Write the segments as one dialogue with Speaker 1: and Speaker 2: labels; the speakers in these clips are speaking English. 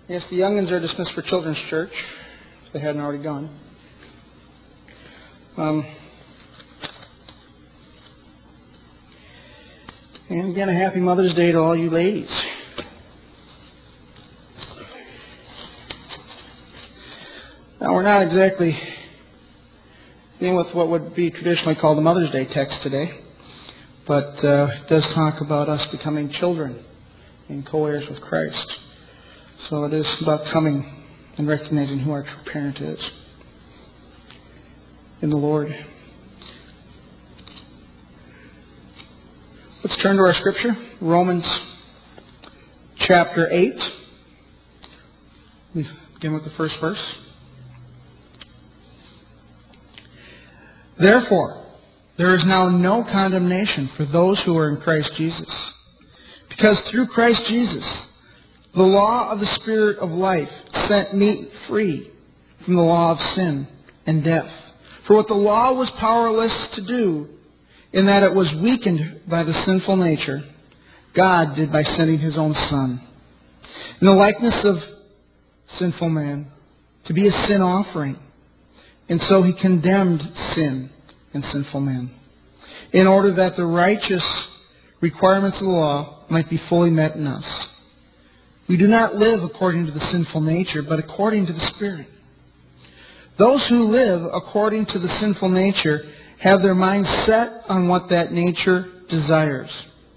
Speaker 1: Yes, the youngins are dismissed for Children's Church, if they hadn't already gone. And again, a happy Mother's Day to all you ladies. Now, we're not exactly dealing with what would be traditionally called the Mother's Day text today, but it does talk about us becoming children and co-heirs with Christ. So it is about coming and recognizing who our true parent is in the Lord. Let's turn to our scripture, Romans chapter 8. We begin with the first verse. Therefore, there is now no condemnation for those who are in Christ Jesus. Because through Christ Jesus, the law of the Spirit of life set me free from the law of sin and death. For what the law was powerless to do, in that it was weakened by the sinful nature, God did by sending His own Son, in the likeness of sinful man, to be a sin offering. And so He condemned sin and sinful man, in order that the righteous requirements of the law might be fully met in us. We do not live according to the sinful nature, but according to the Spirit. Those who live according to the sinful nature have their minds set on what that nature desires.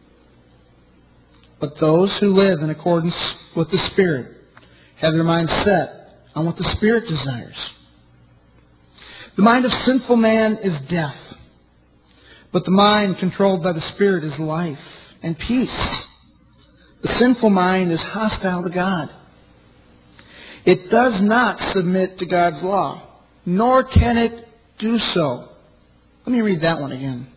Speaker 1: But those who live in accordance with the Spirit have their minds set on what the Spirit desires. The mind of sinful man is death, but the mind controlled by the Spirit is life and peace. The sinful mind is hostile to God. It does not submit to God's law, nor can it do so. Let me read that one again.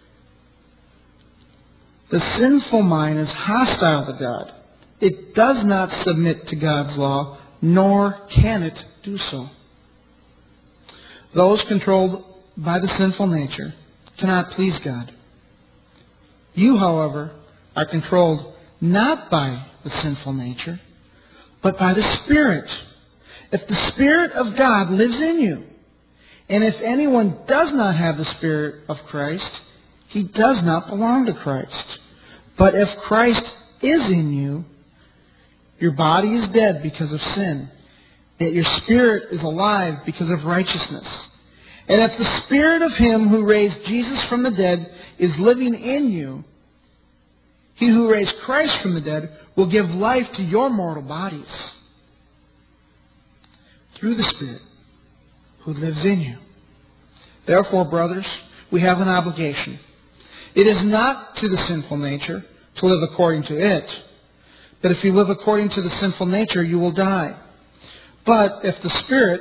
Speaker 1: The sinful mind is hostile to God. It does not submit to God's law, nor can it do so. Those controlled by the sinful nature cannot please God. You, however, are controlled not by the sinful nature, but by the Spirit. If the Spirit of God lives in you, and if anyone does not have the Spirit of Christ, he does not belong to Christ. But if Christ is in you, your body is dead because of sin, yet your spirit is alive because of righteousness. And if the Spirit of Him who raised Jesus from the dead is living in you, He who raised Christ from the dead will give life to your mortal bodies through the Spirit who lives in you. Therefore, brothers, we have an obligation. It is not to the sinful nature to live according to it. But if you live according to the sinful nature, you will die. But if the Spirit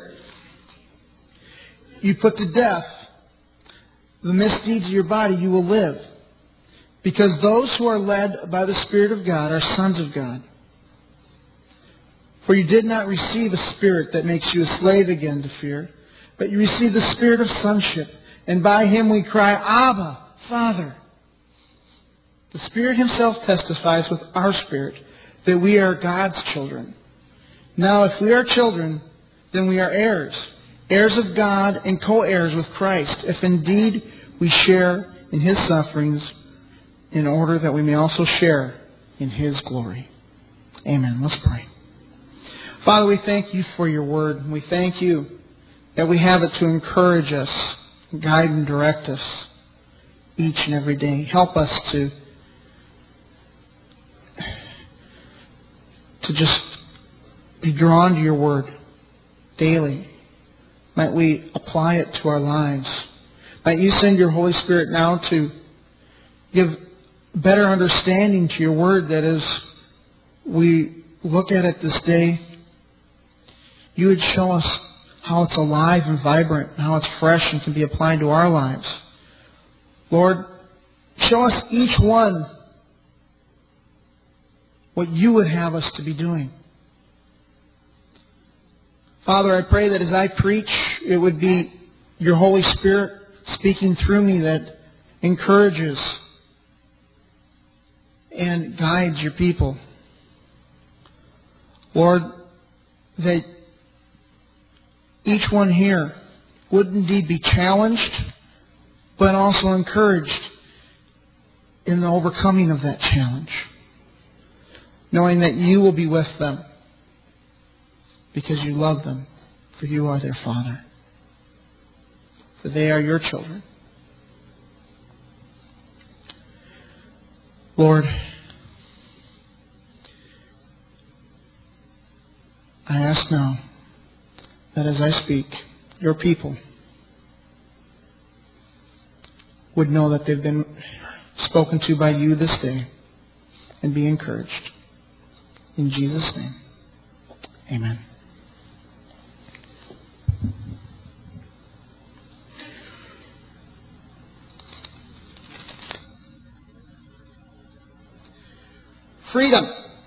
Speaker 1: you put to death the misdeeds of your body, you will live. Because those who are led by the Spirit of God are sons of God. For you did not receive a spirit that makes you a slave again to fear, but you received the Spirit of sonship, and by Him we cry, Abba, Father. The Spirit Himself testifies with our spirit that we are God's children. Now, if we are children, then we are heirs, heirs of God and co-heirs with Christ, if indeed we share in His sufferings, in order that we may also share in His glory. Amen. Let's pray. Father, we thank You for Your Word. We thank You that we have it to encourage us, guide and direct us each and every day. Help us to just be drawn to Your Word daily. Might we apply it to our lives. Might You send Your Holy Spirit now to give better understanding to Your Word, that as we look at it this day, You would show us how it's alive and vibrant, and how it's fresh and can be applied to our lives. Lord, show us each one what You would have us to be doing. Father, I pray that as I preach, it would be Your Holy Spirit speaking through me that encourages and guides Your people. Lord, that each one here would indeed be challenged, but also encouraged in the overcoming of that challenge, knowing that you will be with them because you love them, for you are their Father, for they are your children. Lord, I ask now that as I speak, your people would know that they've been spoken to by you this day and be encouraged. In Jesus' name, amen. Freedom.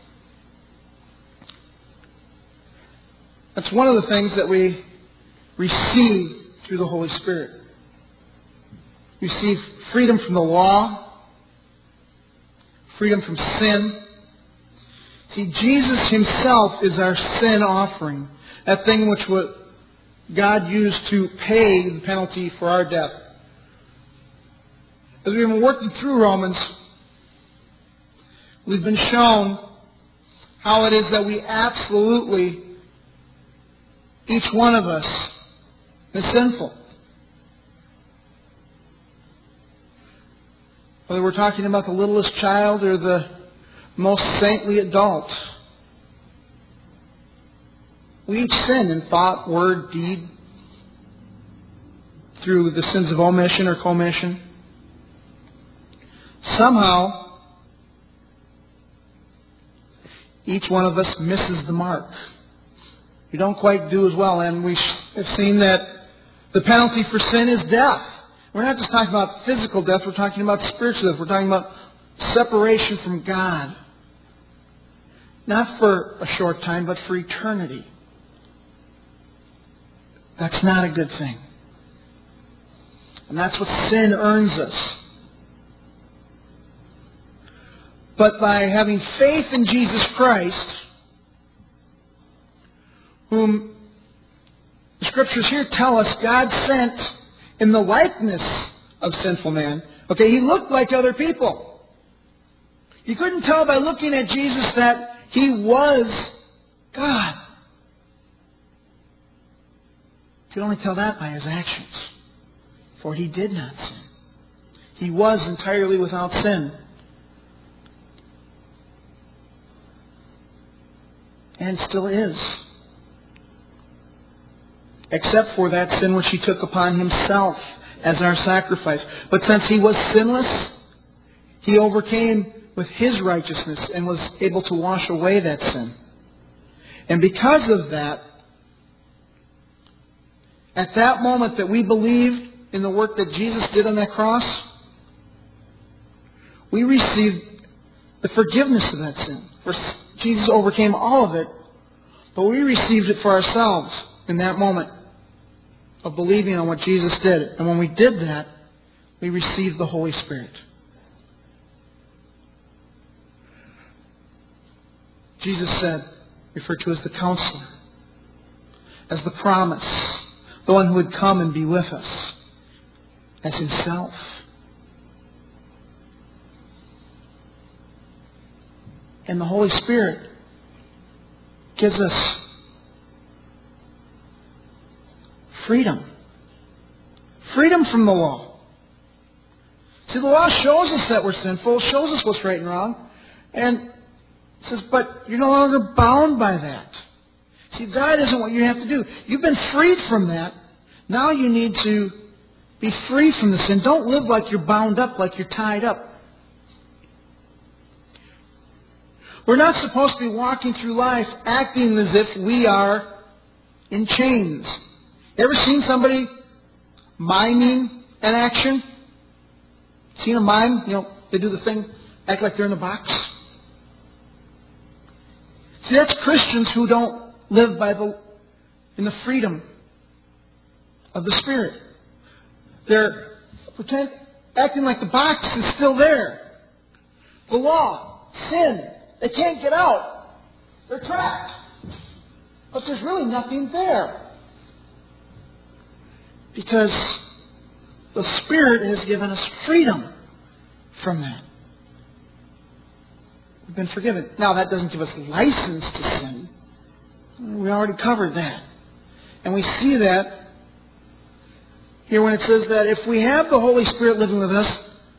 Speaker 1: That's one of the things that we receive through the Holy Spirit. We receive freedom from the law, freedom from sin. See, Jesus Himself is our sin offering, that thing which God used to pay the penalty for our death. As we've been working through Romans, we've been shown how it is that we absolutely, each one of us, is sinful. Whether we're talking about the littlest child or the most saintly adult, we each sin in thought, word, deed, through the sins of omission or commission. Somehow, each one of us misses the mark. We don't quite do as well, and we have seen that the penalty for sin is death. We're not just talking about physical death, we're talking about spiritual death. We're talking about separation from God. Not for a short time, but for eternity. That's not a good thing. And that's what sin earns us. But by having faith in Jesus Christ, whom the Scriptures here tell us God sent in the likeness of sinful man. Okay, He looked like other people. You couldn't tell by looking at Jesus that He was God. You could only tell that by His actions. For He did not sin. He was entirely without sin. And still is. Except for that sin which He took upon Himself as our sacrifice. But since He was sinless, He overcame with His righteousness and was able to wash away that sin. And because of that, at that moment that we believed in the work that Jesus did on that cross, we received the forgiveness of that sin. For Jesus overcame all of it, but we received it for ourselves in that moment of believing on what Jesus did. And when we did that, we received the Holy Spirit. Jesus said, referred to as the Counselor, as the promise, the one who would come and be with us, as Himself. And the Holy Spirit gives us freedom. Freedom from the law. See, the law shows us that we're sinful, shows us what's right and wrong, and says, but you're no longer bound by that. See, that isn't what you have to do. You've been freed from that. Now you need to be free from the sin. Don't live like you're bound up, like you're tied up. We're not supposed to be walking through life acting as if we are in chains. You ever seen somebody miming an action? Seen a mime? You know, they do the thing, act like they're in a box. See, that's Christians who don't live in the freedom of the Spirit. They're acting like the box is still there. The law, sin, they can't get out. They're trapped. But there's really nothing there. Because the Spirit has given us freedom from that. We've been forgiven. Now, that doesn't give us license to sin. We already covered that. And we see that here when it says that if we have the Holy Spirit living with us,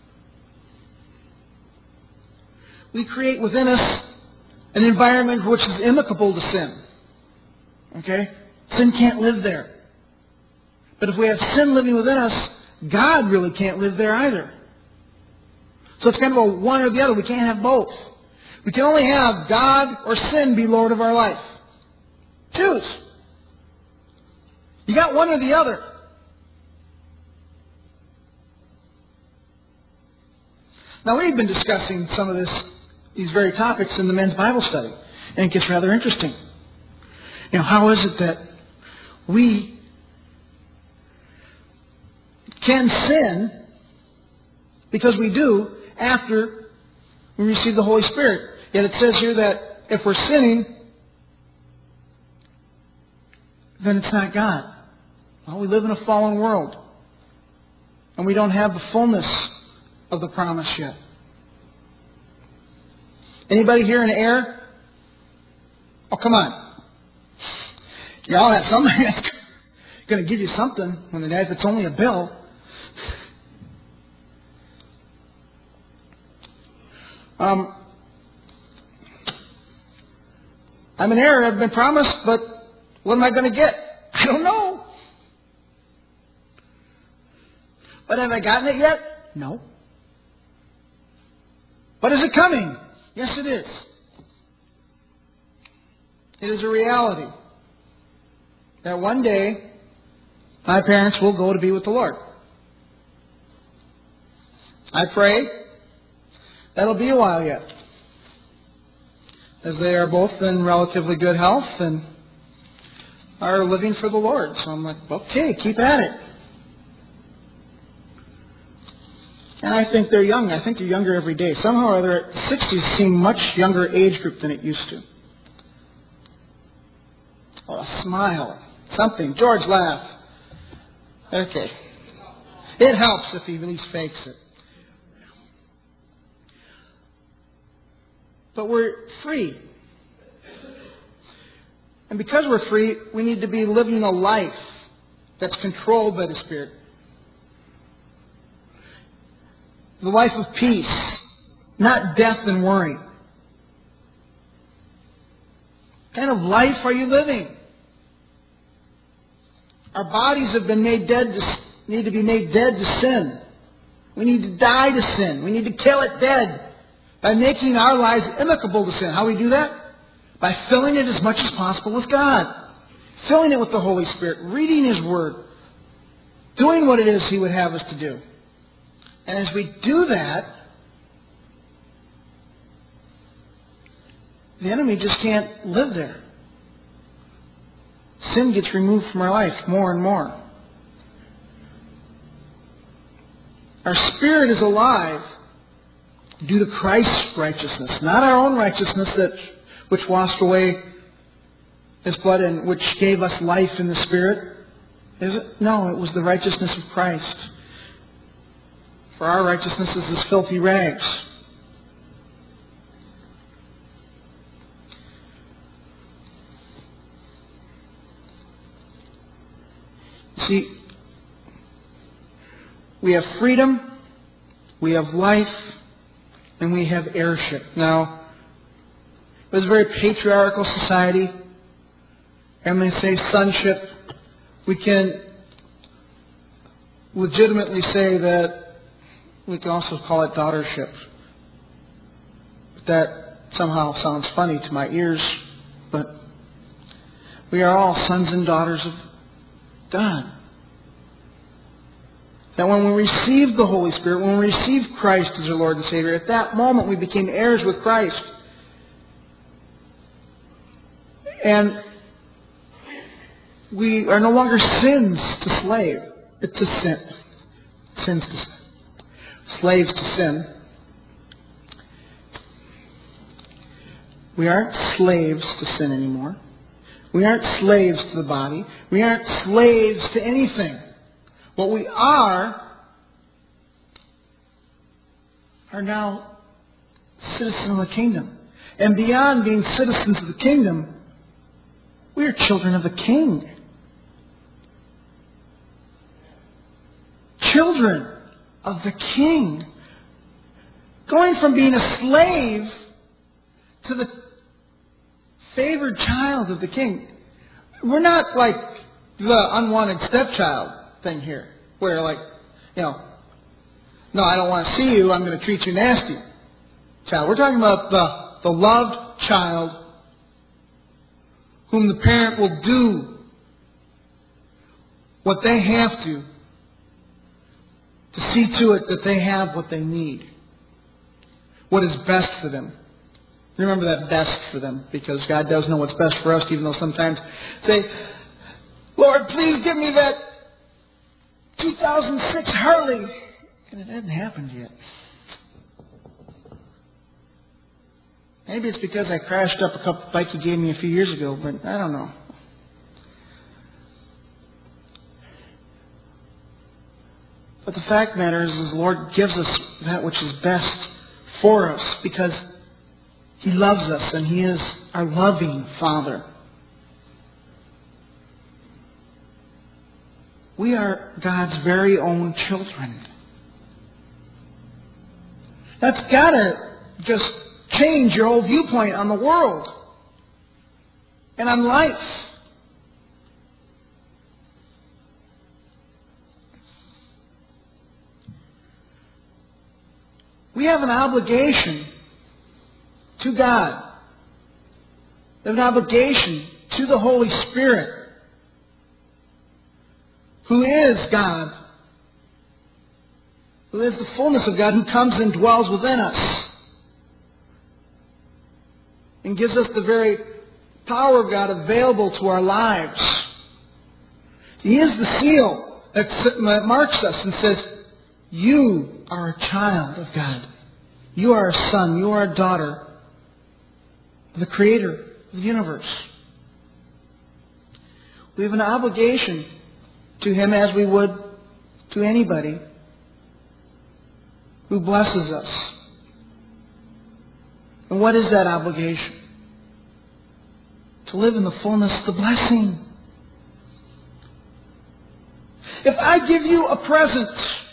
Speaker 1: we create within us an environment which is inimical to sin. Okay? Sin can't live there. But if we have sin living within us, God really can't live there either. So it's kind of a one or the other. We can't have both. We can only have God or sin be Lord of our life. Choose. You got one or the other. Now, we've been discussing some of these very topics in the men's Bible study, and it gets rather interesting. You know, how is it that we can sin, because we do, after we receive the Holy Spirit? Yet it says here that if we're sinning, then it's not God. Well, we live in a fallen world, and we don't have the fullness of the promise yet. Anybody here in error? Oh, come on. You all have somebody that's going to give you something when the day, if it's only a bill. I'm in error. I've been promised, but what am I going to get? I don't know. But have I gotten it yet? No. But is it coming? Yes, it is. It is a reality that one day my parents will go to be with the Lord. I pray that'll be a while yet, as they are both in relatively good health and are living for the Lord. So I'm like, okay, keep at it. And I think they're young. I think they're younger every day. Somehow or other, the 60s seem much younger age group than it used to. Oh, a smile. Something. George, laugh. Okay. It helps if he at least fakes it. But we're free. And because we're free, we need to be living a life that's controlled by the Spirit. The life of peace, not death and worry. What kind of life are you living? Our bodies have been made dead need to be made dead to sin. We need to die to sin. We need to kill it dead by making our lives inimical to sin. How do we do that? By filling it as much as possible with God. Filling it with the Holy Spirit. Reading His Word. Doing what it is He would have us to do. And as we do that, the enemy just can't live there. Sin gets removed from our life more and more. Our spirit is alive due to Christ's righteousness, not our own righteousness which washed away His blood and which gave us life in the Spirit. Is it? No, it was the righteousness of Christ. For our righteousness is as filthy rags. See, we have freedom, we have life, and we have heirship. Now, it was a very patriarchal society, and when they say sonship, we can legitimately say that we can also call it daughtership. But that somehow sounds funny to my ears, but we are all sons and daughters of God. That when we received the Holy Spirit, when we received Christ as our Lord and Savior, at that moment we became heirs with Christ. And we are no longer sins to slave. To sin. Sins to sin. Slaves to sin. We aren't slaves to sin anymore. We aren't slaves to the body. We aren't slaves to anything. What we are now citizens of the kingdom. And beyond being citizens of the kingdom, we are children of the King. Children of the King. Going from being a slave to the favored child of the King. We're not like the unwanted stepchild thing here, where no, I don't want to see you, I'm going to treat you nasty. Child. We're talking about the loved child whom the parent will do what they have to see to it that they have what they need. What is best for them. Remember that best for them, because God does know what's best for us, even though sometimes say, Lord, please give me that 2006 Harley. And it hasn't happened yet. Maybe it's because I crashed up a couple bike you gave me a few years ago, but I don't know. But the fact of the matter is the Lord gives us that which is best for us because He loves us and He is our loving Father. We are God's very own children. That's got to just change your whole viewpoint on the world and on life. We have an obligation to God. We have an obligation to the Holy Spirit, who is God, who is the fullness of God, who comes and dwells within us and gives us the very power of God available to our lives. He is the seal that marks us and says, you are a child of God. You are a son. You are a daughter of the Creator of the universe. We have an obligation to Him as we would to anybody who blesses us. And what is that obligation? To live in the fullness of the blessing. If I give you a present,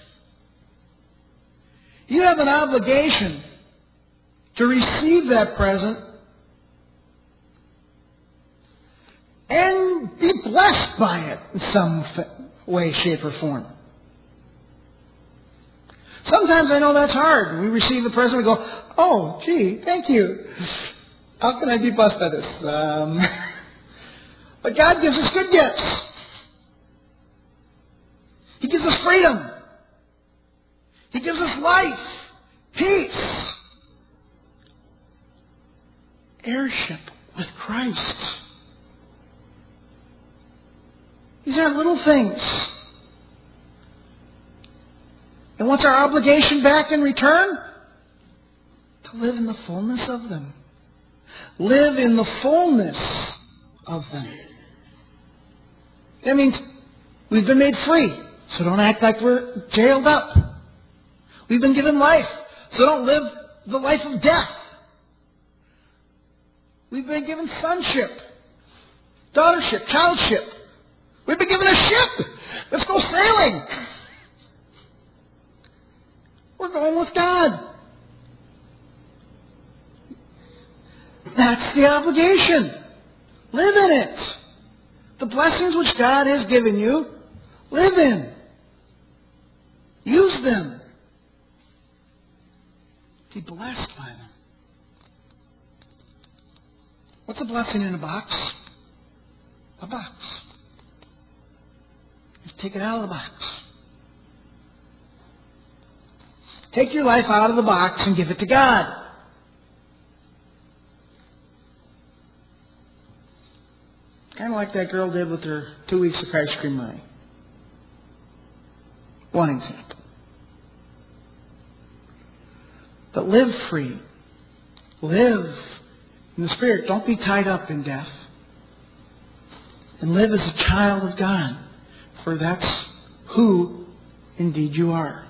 Speaker 1: you have an obligation to receive that present and be blessed by it in some way, shape, or form. Sometimes I know that's hard. We receive a present and we go, oh, gee, thank you. How can I be blessed by this? But God gives us good gifts. He gives us freedom. He gives us life, peace, heirship with Christ. These are little things. And what's our obligation back in return? To live in the fullness of them. Live in the fullness of them. That means we've been made free, so don't act like we're jailed up. We've been given life, so don't live the life of death. We've been given sonship, daughtership, childship. We've been given a ship. Let's go sailing. We're going with God. That's the obligation. Live in it. The blessings which God has given you, live in. Use them. Be blessed by them. What's a blessing in a box? A box. Just take it out of the box. Take your life out of the box and give it to God. Kind of like that girl did with her 2 weeks of Christ Creamery. One example. But live free. Live in the Spirit. Don't be tied up in death. and live as a child of God, for that's who indeed you are.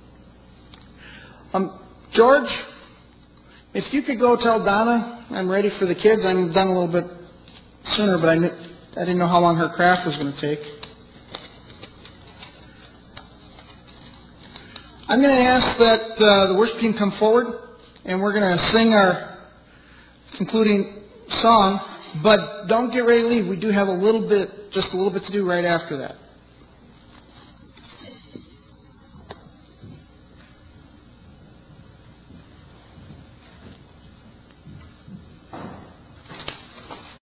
Speaker 1: George, if you could go tell Donna I'm ready for the kids. I'm done a little bit sooner, but I didn't know how long her craft was going to take. I'm going to ask that the worship team come forward, and we're going to sing our concluding song, but don't get ready to leave. We do have just a little bit to do right after that.